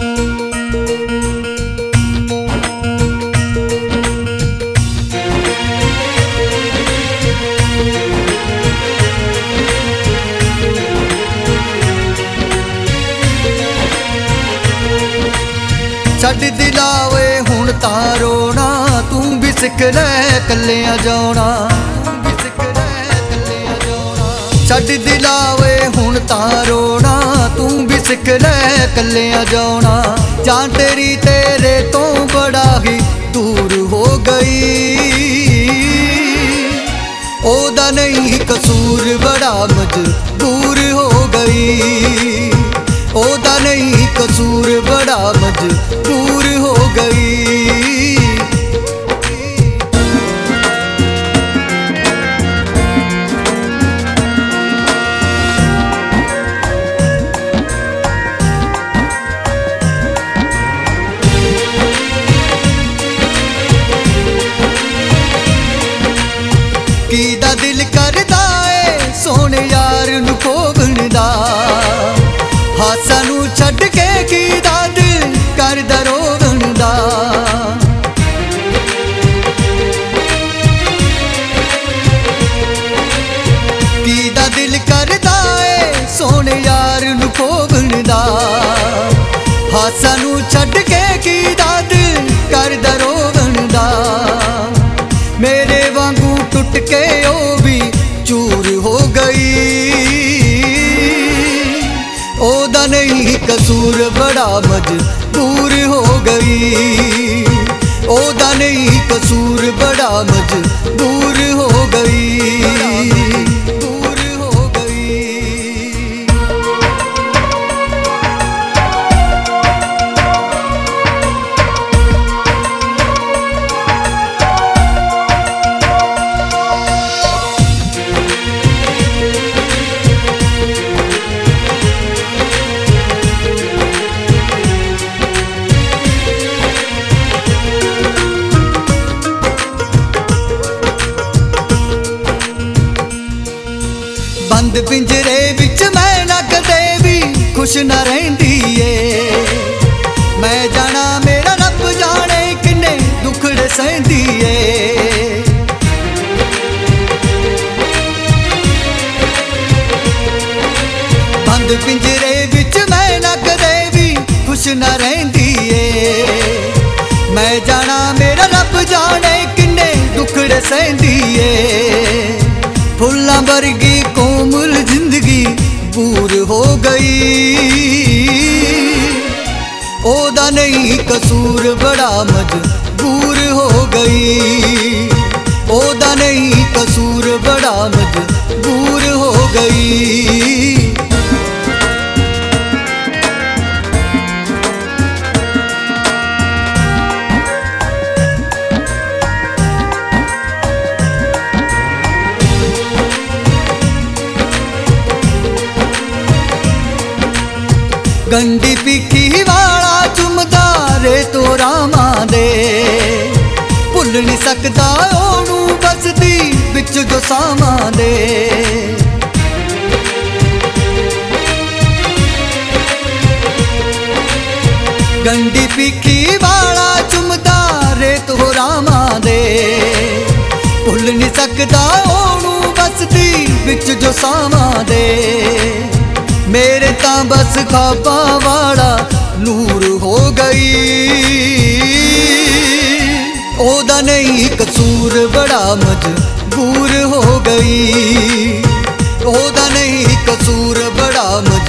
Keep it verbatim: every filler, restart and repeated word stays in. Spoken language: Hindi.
छड्ड दिलावे हुण तां रोना, तू भी सिख लै कल्लियां जाना। छड्ड दिलावे हुण तां रोना, तू भी सिख लै कल्लियां जाना। जान तेरी तेरे तो बड़ा ही दूर हो गई, ओदा नहीं कसूर बड़ा मजबूर हो गई। ओदा नहीं कसूर बड़ा मजबूर हो गई। कीदा दिल करदा ए सोने यार नू खोबण दा, हासा नू छड्ड के कीदा दिल करदा रोवण दा। कीदा दिल करदा ए सोने यार नू खोबण दा, हासा नू छड्ड के कीदा दिल करदा रोवण दा। मेरे वांगू टुट के ओ भी चूर हो गई, ओदा नहीं कसूर बड़ा मजबूर हो गई। ओदा नहीं कसूर बड़ा मजबूर हो गई, दूर हो गई। बंद पिंजरे विच मैं ना कदे भी खुश न रहिंदी ए। मैं जाना मेरा रब जाने किन्ने दुखड़े सहंदी ए। बंद पिंजरे विच मैं ना कदे भी खुश न रहिंदी ए। मैं जाना मेरा रब जाने किन्ने दुखड़े सहंदी ए। फुल्लां वर्गी कोमल जिंदगी बूर हो गई, ओदा नहीं कसूर बड़ा मजबूर हो गई। ओदा नहीं कसूर बड़ा मजबूर हो गई। गंडी पीकी वाला चुमदा रे तो रामा दे, भुल नहीं सकदा ओनू बसदी बिच जो सामा दे। गंडी पीकी वाला चुमदा रे तो रामा दे, भुल नहीं सकदा ओनू बसदी बिच जो सामा दे। मेरे तां बस ख्वाबा वाला नूर हो गई, ओदा नहीं कसूर बड़ा मजबूर हो गई। ओदा नहीं कसूर बड़ा मजबूर